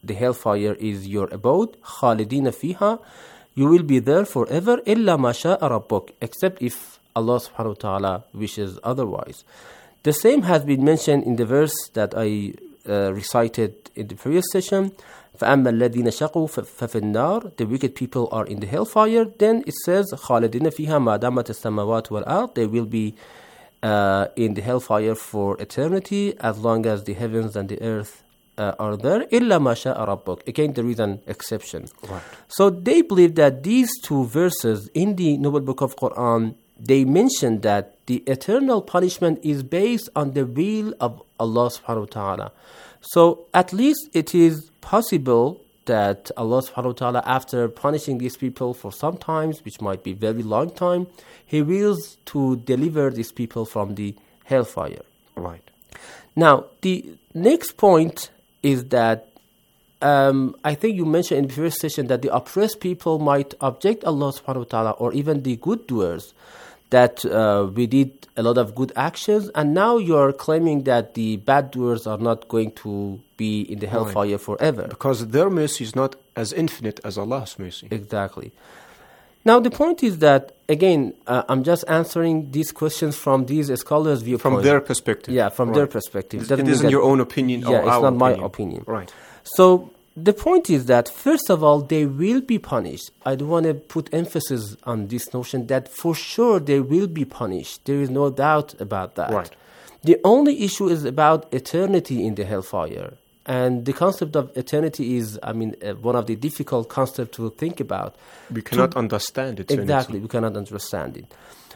the hellfire is your abode, خالدين فيها, you will be there forever, إلا ما شاء ربك, except if Allah subhanahu wa ta'ala wishes otherwise. The same has been mentioned in the verse that I uh, recited in the previous session. فَأَمَّا الَّذِينَ شَقُوا فَفِي النَّارِ, the wicked people are in the hellfire. Then it says خَالِدِينَ فِيهَا مَا دَامَتِ السَّمَاوَاتُ وَالْأَرْضِ, they will be uh, in the hellfire for eternity as long as the heavens and the earth uh, are there. إِلَّا مَا شَاءَ رَبُّكَ, again there is an exception. Right. So they believe that these two verses in the Noble Book of Quran, they mention that the eternal punishment is based on the will of Allah subhanahu wa ta'ala. So at least it is possible that Allah subhanahu wa ta'ala, after punishing these people for some times, which might be very long time, He wills to deliver these people from the hellfire. Right. Now, the next point is that um, I think you mentioned in the previous session that the oppressed people might object Allah subhanahu wa ta'ala, or even the good doers, that uh, we did a lot of good actions, and now you're claiming that the bad doers are not going to be in the hellfire right. forever. Because their mercy is not as infinite as Allah's mercy. Exactly. Now the point is that, again, uh, I'm just answering these questions from these scholars' viewpoint. From their perspective. Yeah, from right. their perspective. It, it isn't your own opinion yeah, or it's our not opinion. my opinion. Right. So the point is that, first of all, they will be punished. I do want to put emphasis on this notion that for sure they will be punished. There is no doubt about that. Right. The only issue is about eternity in the hellfire. And the concept of eternity is, I mean, uh, one of the difficult concepts to think about. We cannot to, understand eternity. Exactly, we cannot understand it.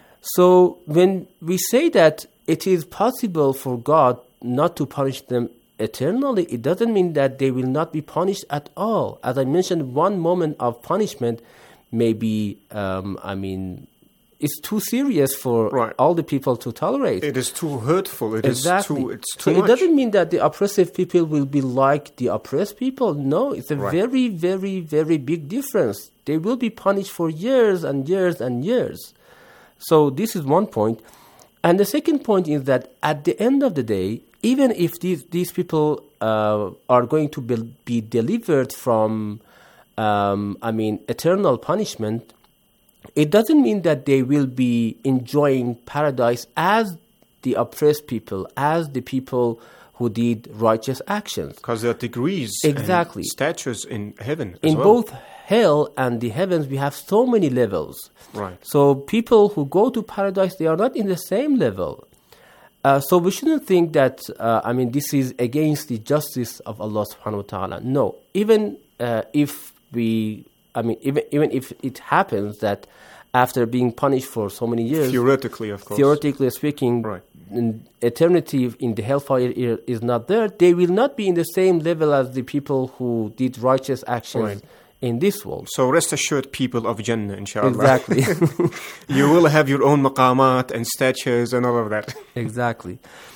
So when we say that it is possible for God not to punish them eternally, it doesn't mean that they will not be punished at all. As I mentioned, one moment of punishment may be, um, I mean, it's too serious for right. all the people to tolerate. It is too hurtful. It exactly. is too. It's too so much. It doesn't mean that the oppressive people will be like the oppressed people. No, it's a right. very, very, very big difference. They will be punished for years and years and years. So this is one point. And the second point is that at the end of the day, even if these, these people uh, are going to be, be delivered from, um, I mean, eternal punishment, it doesn't mean that they will be enjoying paradise as the oppressed people, as the people who did righteous actions. Because there are degrees exactly. and statues in heaven as In well. both hell and the heavens, we have so many levels. Right. So people who go to paradise, they are not in the same level. Uh, so we shouldn't think that, uh, I mean, this is against the justice of Allah subhanahu wa ta'ala. No. Even uh, if we, I mean, even, even if it happens that after being punished for so many years... Theoretically, of course. Theoretically speaking, right. eternity in the hellfire is not there, they will not be in the same level as the people who did righteous actions right. in this world. So rest assured, people of Jannah, inshallah. Exactly. You will have your own maqamat and statues and all of that. Exactly.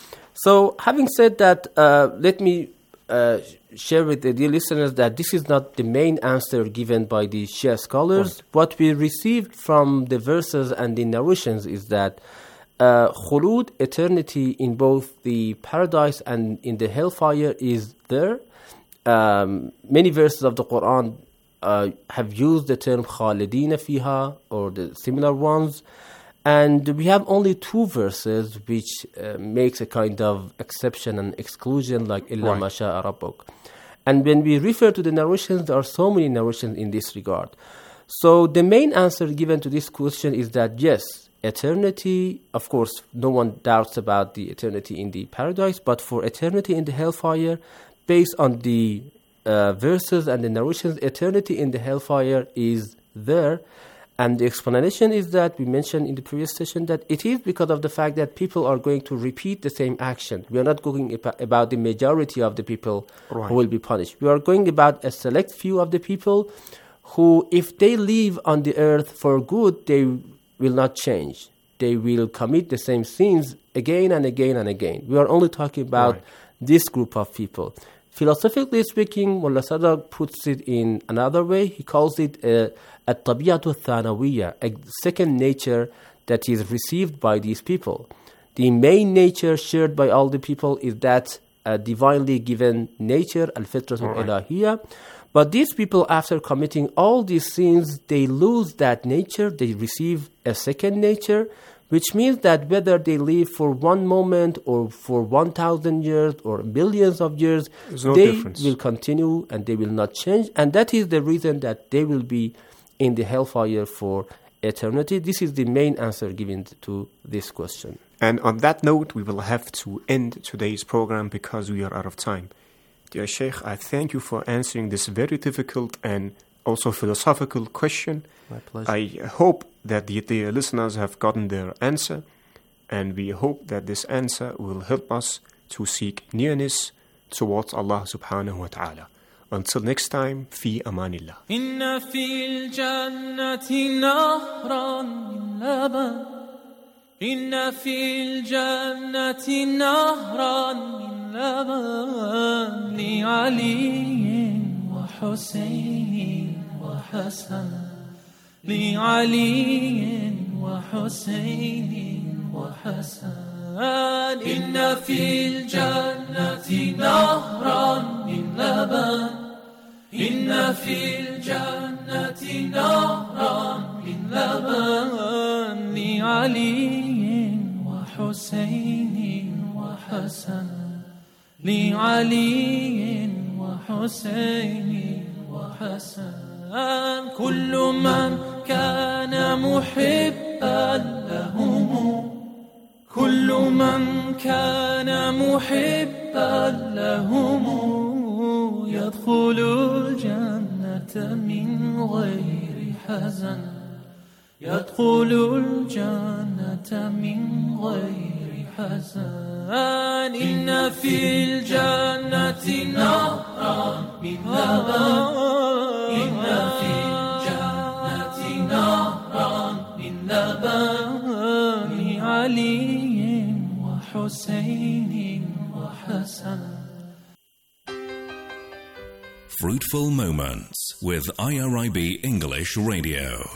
So having said that, uh, let me uh, share with the dear listeners that this is not the main answer given by the Shia scholars. Right. What we received from the verses and the narrations is that uh, khulud, eternity in both the paradise and in the hellfire is there. Um, many verses of the Quran Uh, have used the term خالدين فيها or the similar ones, and we have only two verses which uh, makes a kind of exception and exclusion, like إلا ما شاء ربك. And when we refer to the narrations, there are so many narrations in this regard. So the main answer given to this question is that yes, eternity, of course, no one doubts about the eternity in the paradise, but for eternity in the hellfire, based on the Uh, verses and the narrations, eternity in the hellfire is there. And the explanation is that we mentioned in the previous session that it is because of the fact that people are going to repeat the same action. We are not going about the majority of the people right. who will be punished. We are going about a select few of the people who, if they live on the earth for good, they will not change. They will commit the same sins again and again and again. We are only talking about right. this group of people. Philosophically speaking, Mullah Sadr puts it in another way. He calls it a, a tabiyatu thanawiyya, a second nature that is received by these people. The main nature shared by all the people is that a divinely given nature, al-fitratul ilahiyya. But these people, after committing all these sins, they lose that nature, they receive a second nature, which means that whether they live for one moment or for one thousand years or millions of years, no they difference. will continue and they will not change. And that is the reason that they will be in the hellfire for eternity. This is the main answer given to this question. And on that note, we will have to end today's program because we are out of time. Dear Sheikh, I thank you for answering this very difficult and also philosophical question. My pleasure. I hope that the dear listeners have gotten their answer, and we hope that this answer will help us to seek nearness towards Allah subhanahu wa ta'ala. Until next time, fi amanillah. إن في الجنة نهرا من لبن إن في الجنة نهرا من لبن لعلي وحسين وحسن لعلي وحسين وحسن إن في الجنة نهرا من لبن إن في الجنة نهرا من لبن لعلي وحسين وحسن لعلي وحسين وحسن كل من كان محبا لهم كل من كان محبا لهم يدخل الجنة من غير حزن يدخل الجنة من غير حزن إن في الجنة نهرا من لبن إن في الجنة نهرا من لبن لعلي وحسين وحسن. Fruitful Moments with I R I B English Radio.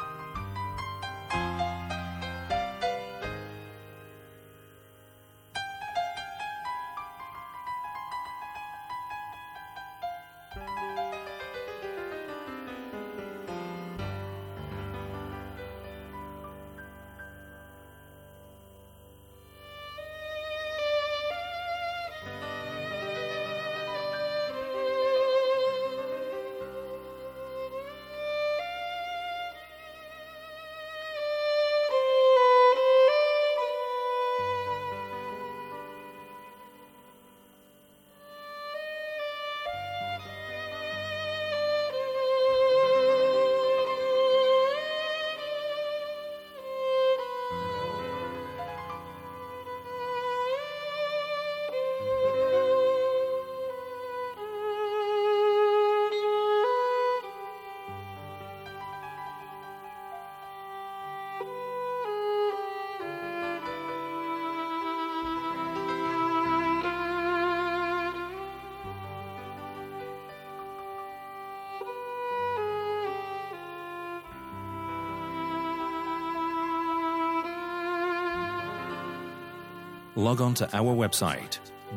Log on to our website,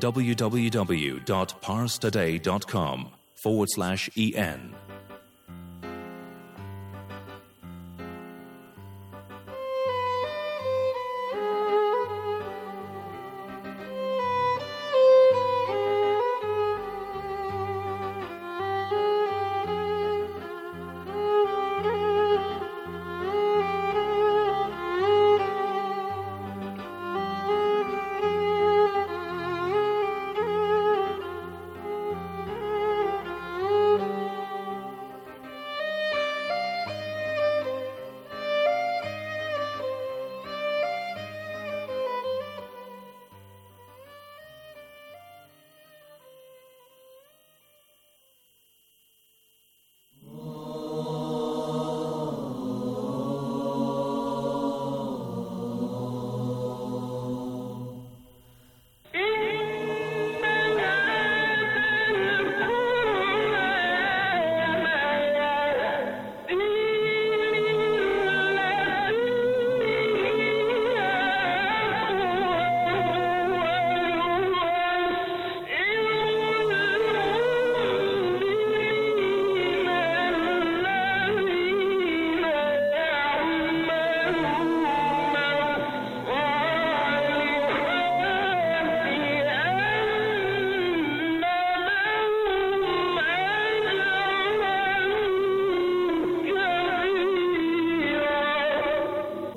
www.parstoday.com forward slash en.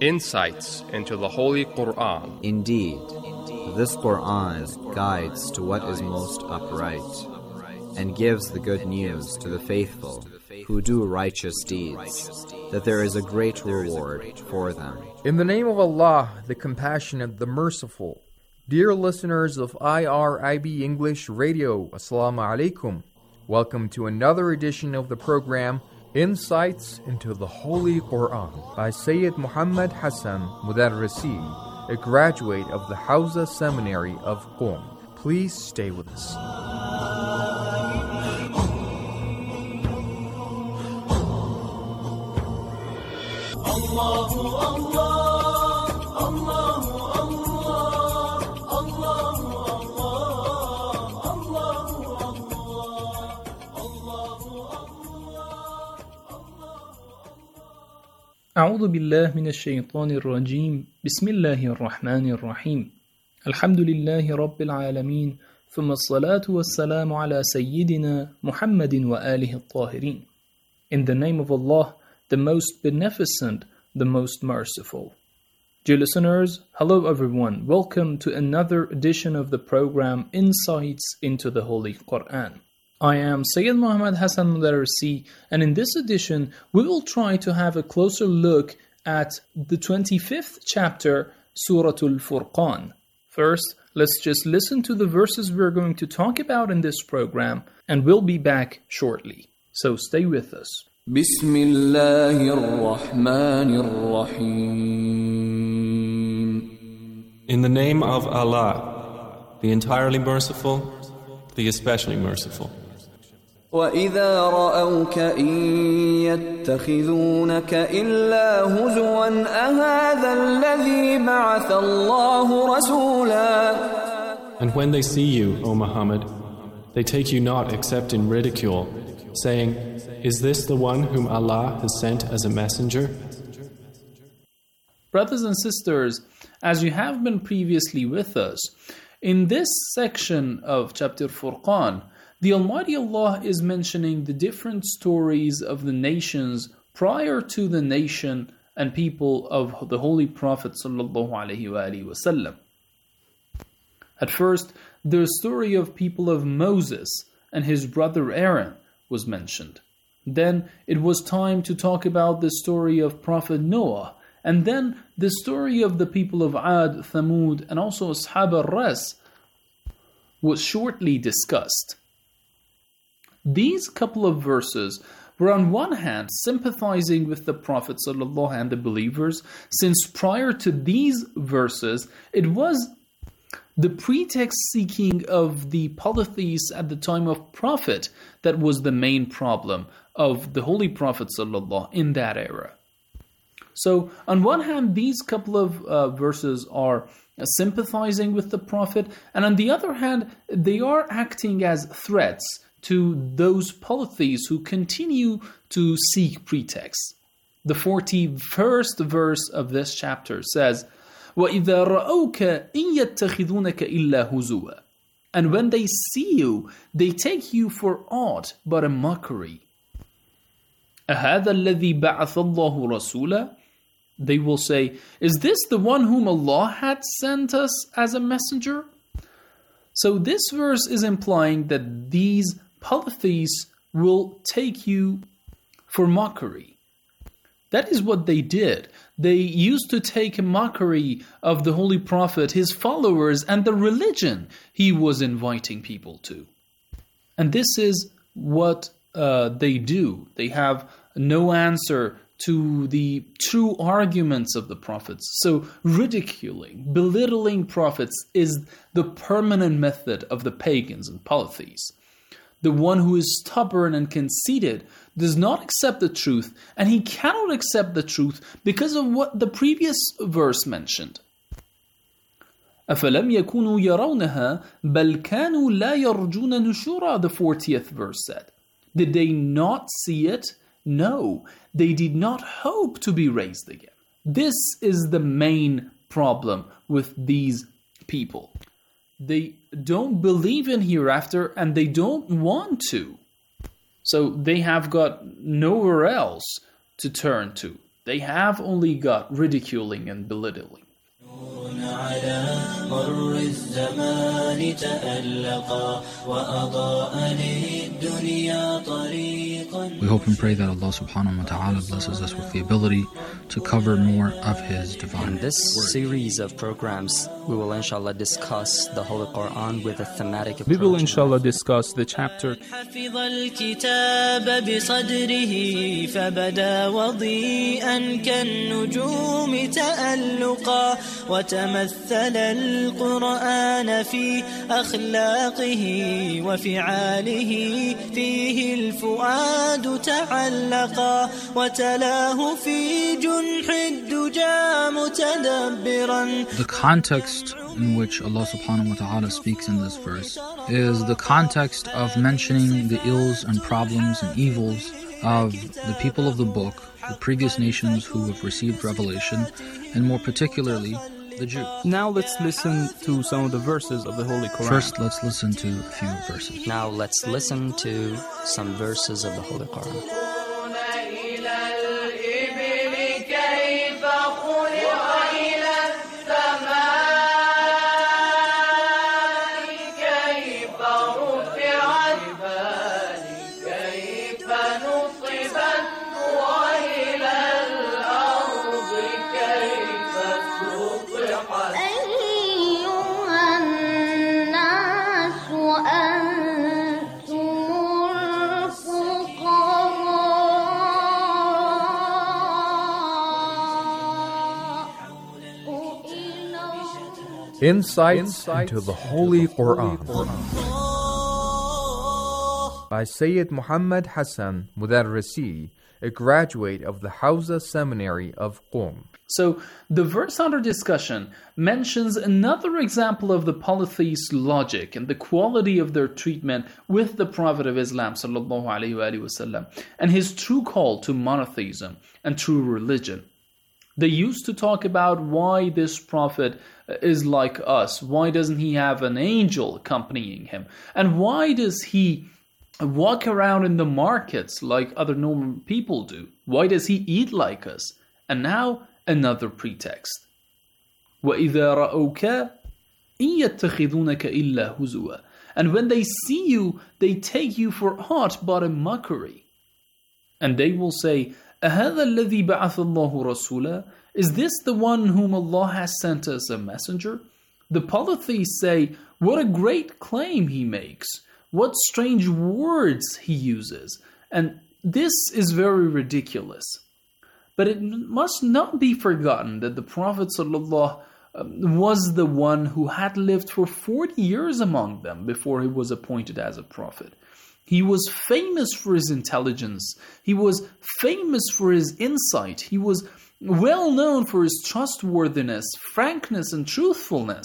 insights into the Holy Quran. Indeed, this Quran guides to what is most upright and gives the good news to the faithful who do righteous deeds, that there is a great reward for them. In the name of Allah, the Compassionate, the Merciful. Dear listeners of I R I B English Radio, Assalamu alaikum. Welcome to another edition of the program Insights into the Holy Quran by Sayyid Muhammad Hassan Mudarrisi, a graduate of the Hawza Seminary of Qom. Please stay with us. Allahu Allah, Allahu Allah, Allahu Allah, Allahu Allah, Allahu Allah. أعوذ بالله من الشيطان الرجيم بسم الله الرحمن الرحيم الحمد لله رب العالمين ثم الصلاة والسلام على سيدنا محمد وآله الطاهرين. In the name of Allah, the most beneficent, the most merciful. Dear listeners, hello everyone. Welcome to another edition of the program Insights into the Holy Quran. I am Sayyid Muhammad Hassan Mudarrisi, and in this edition we will try to have a closer look at the twenty-fifth chapter, Surah Al-Furqan. First, let's just listen to the verses we're going to talk about in this program, and we'll be back shortly. So stay with us. بسم الله الرحمن الرحيم. In the name of Allah, the entirely merciful, the especially merciful. وَإِذَا رَأَوْكَ إِن يَتَّخِذُونَكَ إِلَّا هُزُوًا أَهَذَا الَّذِي بَعَثَ اللَّهُ رَسُولًا. And when they see you, O Muhammad, they take you not except in ridicule, saying, "Is this the one whom Allah has sent as a messenger?" Brothers and sisters, as you have been previously with us, in this section of chapter Furqan, the Almighty Allah is mentioning the different stories of the nations prior to the nation and people of the Holy Prophet sallallahu alaihi wasallam. At first, the story of people of Moses and his brother Aaron was mentioned. Then it was time to talk about the story of Prophet Noah, and then the story of the people of Ad, Thamud, and also Ashab al-Ras was shortly discussed. These couple of verses were on one hand sympathizing with the Prophet ﷺ and the believers, since prior to these verses it was the pretext-seeking of the polytheists at the time of Prophet that was the main problem of the Holy Prophet ﷺ in that era. So, on one hand, these couple of uh, verses are sympathizing with the Prophet, and on the other hand, they are acting as threats to those polytheists who continue to seek pretexts. The forty-first verse of this chapter says, وَإِذَا رَأَوْكَ إِن يَتَّخِذُونَكَ إِلَّا هُزُوًا. And when they see you, they take you for aught but a mockery. أَهَذَا الَّذِي بَعَثَ اللَّهُ رَسُولًا. They will say, "Is this the one whom Allah had sent us as a messenger?" So this verse is implying that these polytheists will take you for mockery. That is what they did. They used to take a mockery of the Holy Prophet, his followers, and the religion he was inviting people to. And this is what uh, they do. They have no answer to the true arguments of the prophets. So ridiculing, belittling prophets is the permanent method of the pagans and polytheists. The one who is stubborn and conceited does not accept the truth, and he cannot accept the truth because of what the previous verse mentioned. أَفَلَمْ يَكُونُوا يَرَوْنَهَا بَلْ كَانُوا لَا يَرْجُونَ نُشُورًا, the fortieth verse said. Did they not see it? No, they did not hope to be raised again. This is the main problem with these people. They don't believe in hereafter and they don't want to. So they have got nowhere else to turn to. They have only got ridiculing and belittling. على مر الزمان تألقا وأضاء للدنيا طريقا. We hope and pray that Allah subhanahu wa ta'ala blesses us with the ability to cover more of His divine In this word. series of programs, we will inshallah discuss the Holy Quran with a thematic approach. We will inshallah discuss the chapter حفظ الكتاب بصدره فبدا وضيئا كالنجوم تألقا وتمثل القرآن في أخلاقه وفعاله فيه الفؤاد تعلقا وتلاه في جنح الدجى متدبرا. The context in which Allah subhanahu wa ta'ala speaks in this verse is the context of mentioning the ills and problems and evils of the people of the book, the previous nations who have received revelation, and more particularly the Jews. Now let's listen to some of the verses of the Holy Quran. First, let's listen to a few verses. Now let's listen to some verses of the Holy Quran. Insights into the Holy Quran by Sayyid Muhammad Hassan Mudarrisi, a graduate of the Hawza Seminary of Qom. So, the verse under discussion mentions another example of the polytheist logic and the quality of their treatment with the Prophet of Islam sallallahu alaihi wasallam and his true call to monotheism and true religion. They used to talk about why this prophet is like us. Why doesn't he have an angel accompanying him? And why does he walk around in the markets like other normal people do? Why does he eat like us? And now, another pretext. وَإِذَا رَأَوْكَ إِن يَتَّخِذُونَكَ إِلَّا هُزُوًا. And when they see you, they take you for aught but a mockery. And they will say, أَهَذَا الَّذِي بَعَثَ اللَّهُ رَسُولًا. Is this the one whom Allah has sent as a messenger? The polytheists say, what a great claim he makes. What strange words he uses. And this is very ridiculous. But it must not be forgotten that the Prophet ﷺ was the one who had lived for forty years among them before he was appointed as a prophet. He was famous for his intelligence. He was famous for his insight. He was well known for his trustworthiness, frankness, and truthfulness.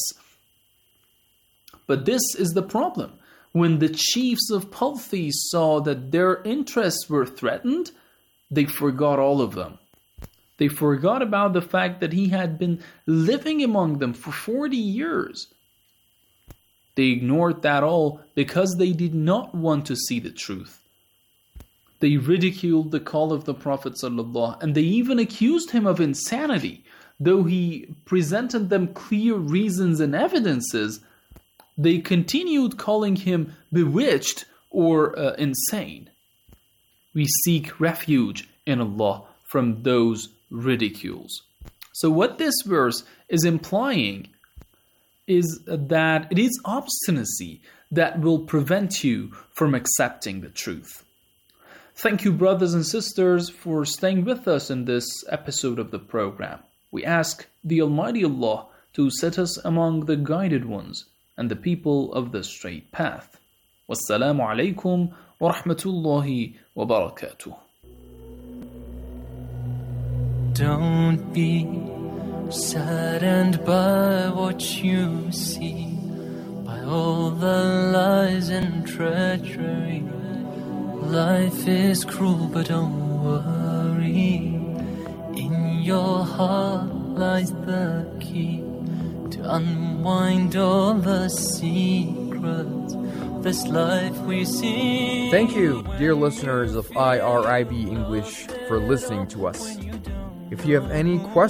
But this is the problem. When the chiefs of polytheists saw that their interests were threatened, they forgot all of them. They forgot about the fact that he had been living among them for forty years. They ignored that all because they did not want to see the truth. They ridiculed the call of the Prophet ﷺ, and they even accused him of insanity. Though he presented them clear reasons and evidences, they continued calling him bewitched or uh, insane. We seek refuge in Allah from those ridicules. So what this verse is implying is that it is obstinacy that will prevent you from accepting the truth. Thank you, brothers and sisters, for staying with us in this episode of the program. We ask the Almighty Allah to set us among the guided ones and the people of the straight path. Wassalamu alaikum wa rahmatullahi wa barakatuh. Don't be saddened by what you see, by all the lies and treachery. Life is cruel, but don't worry. In your heart lies the key to unwind all the secrets of this life we see. Thank you, dear listeners of I R I B English, for listening to us. If you have any questions,